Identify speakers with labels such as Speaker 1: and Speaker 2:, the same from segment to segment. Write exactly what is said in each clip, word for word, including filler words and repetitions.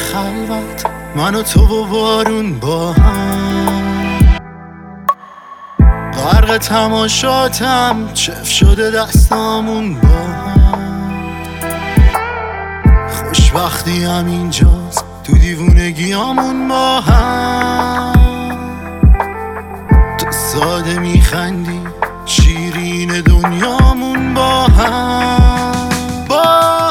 Speaker 1: خلوت، من و تو و بارون با هم. غرق تماشاتم، چف شده دستامون با هم. خوشبختی هم اینجاست، تو دیوونگیامون با هم. تو ساده میخندی، شیرین دنیامون با هم. با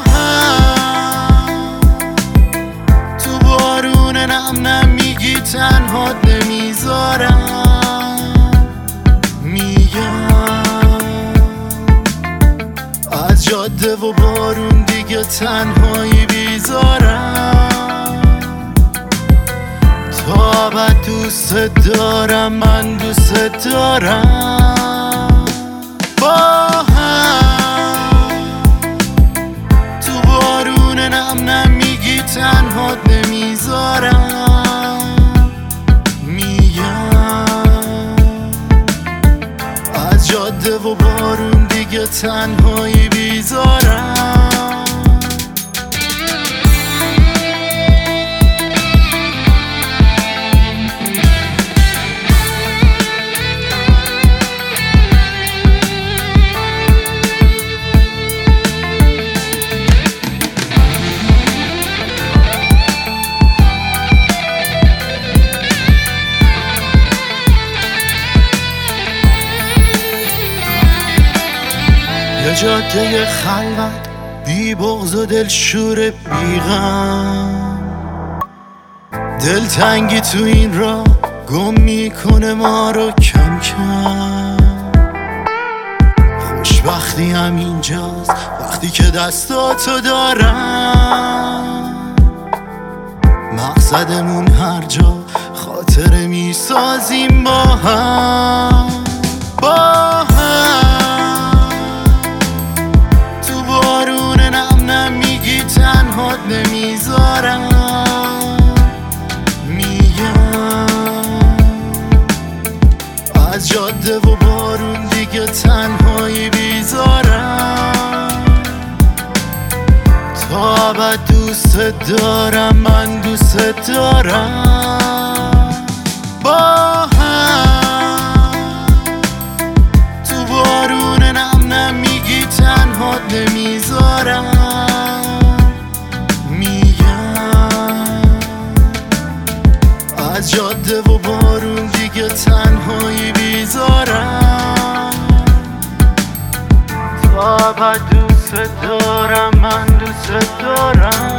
Speaker 1: هم تو بارون نم نم میگی تنهات نمیذارم. میگم از جاده و بارون دیگه تنهایی بیزارم. تا ابد دوست دارم، من دوست دارم. با هم تو بارون نم نم میگی تنهات نمیذارم. میگم از جاده و بارون دیگه تنهایی بیزارم. یه جاده خلوت، بی بغض و دلشور بیغم. دلتنگی تو این راه گم میکنه ما رو کم کم. خوشبختی هم اینجاست وقتی که دستاتو دارم. مقصدمون هر جا خاطره میسازیم با هم. با هم تنهات نمیذارم. میگم از جاده و بارون دیگه تنهایی بیزارم. تا ابد دوست دارم، من دوست دارم. با هم تو بارون نم نم میگی تنهات نمیذارم. از جاده و بارون دیگه تنهایی بیزارم. تا ابد دوست دارم، من دوست دارم.